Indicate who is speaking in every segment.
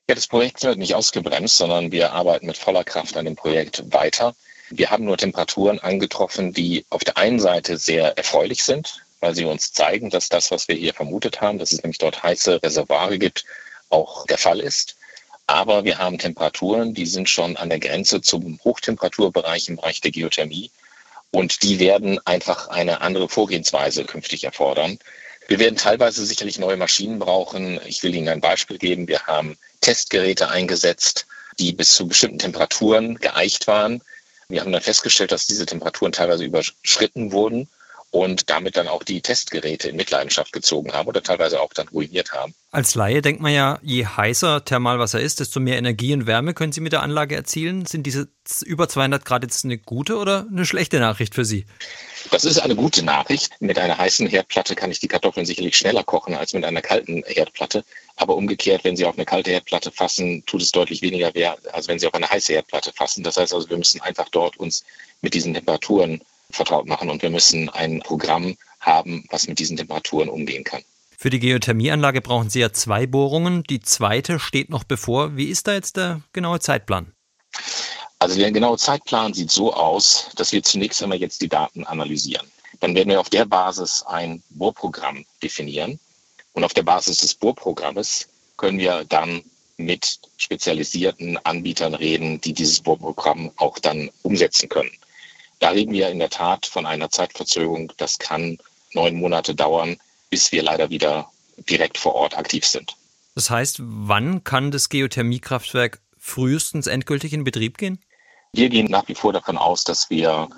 Speaker 1: Ja, das Projekt wird nicht ausgebremst, sondern wir arbeiten mit voller Kraft an dem Projekt weiter. Wir haben nur Temperaturen angetroffen, die auf der einen Seite sehr erfreulich sind, weil sie uns zeigen, dass das, was wir hier vermutet haben, dass es nämlich dort heiße Reservoire gibt, auch der Fall ist. Aber wir haben Temperaturen, die sind schon an der Grenze zum Hochtemperaturbereich im Bereich der Geothermie. Und die werden einfach eine andere Vorgehensweise künftig erfordern. Wir werden teilweise sicherlich neue Maschinen brauchen. Ich will Ihnen ein Beispiel geben. Wir haben Testgeräte eingesetzt, die bis zu bestimmten Temperaturen geeicht waren. Wir haben dann festgestellt, dass diese Temperaturen teilweise überschritten wurden und damit dann auch die Testgeräte in Mitleidenschaft gezogen haben oder teilweise auch dann ruiniert haben.
Speaker 2: Als Laie denkt man ja, je heißer Thermalwasser ist, desto mehr Energie und Wärme können Sie mit der Anlage erzielen. Sind diese über 200 Grad jetzt eine gute oder eine schlechte Nachricht für Sie?
Speaker 1: Das ist eine gute Nachricht. Mit einer heißen Herdplatte kann ich die Kartoffeln sicherlich schneller kochen als mit einer kalten Herdplatte. Aber umgekehrt, wenn Sie auf eine kalte Herdplatte fassen, tut es deutlich weniger weh, als wenn Sie auf eine heiße Herdplatte fassen. Das heißt also, wir müssen einfach dort uns mit diesen Temperaturen vertraut machen und wir müssen ein Programm haben, was mit diesen Temperaturen umgehen kann.
Speaker 2: Für die Geothermieanlage brauchen Sie ja 2 Bohrungen. Die zweite steht noch bevor. Wie ist da jetzt der genaue Zeitplan?
Speaker 1: Also der genaue Zeitplan sieht so aus, dass wir zunächst einmal jetzt die Daten analysieren. Dann werden wir auf der Basis ein Bohrprogramm definieren. Und auf der Basis des Bohrprogrammes können wir dann mit spezialisierten Anbietern reden, die dieses Bohrprogramm auch dann umsetzen können. Da reden wir in der Tat von einer Zeitverzögerung. Das kann 9 Monate dauern, bis wir leider wieder direkt vor Ort aktiv sind.
Speaker 2: Das heißt, wann kann das Geothermiekraftwerk frühestens endgültig in Betrieb gehen?
Speaker 1: Wir gehen nach wie vor davon aus, dass wir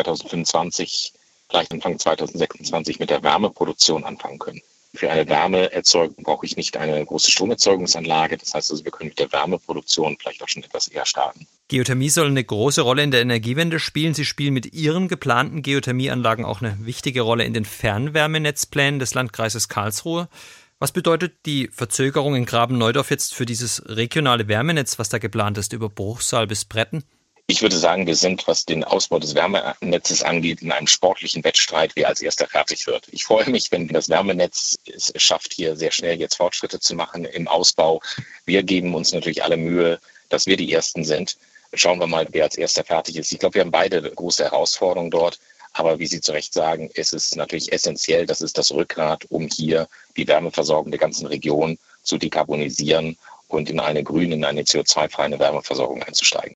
Speaker 1: 2025, vielleicht Anfang 2026 mit der Wärmeproduktion anfangen können. Für eine Wärmeerzeugung brauche ich nicht eine große Stromerzeugungsanlage. Das heißt also, wir können mit der Wärmeproduktion vielleicht auch schon etwas eher starten.
Speaker 2: Geothermie soll eine große Rolle in der Energiewende spielen. Sie spielen mit Ihren geplanten Geothermieanlagen auch eine wichtige Rolle in den Fernwärmenetzplänen des Landkreises Karlsruhe. Was bedeutet die Verzögerung in Graben-Neudorf jetzt für dieses regionale Wärmenetz, was da geplant ist, über Bruchsal bis Bretten?
Speaker 1: Ich würde sagen, wir sind, was den Ausbau des Wärmenetzes angeht, in einem sportlichen Wettstreit, wer als erster fertig wird. Ich freue mich, wenn das Wärmenetz es schafft, hier sehr schnell jetzt Fortschritte zu machen im Ausbau. Wir geben uns natürlich alle Mühe, dass wir die Ersten sind. Schauen wir mal, wer als erster fertig ist. Ich glaube, wir haben beide große Herausforderungen dort. Aber wie Sie zu Recht sagen, ist es natürlich essentiell, das ist das Rückgrat, um hier die Wärmeversorgung der ganzen Region zu dekarbonisieren und in eine grüne, in eine CO2-freie Wärmeversorgung einzusteigen.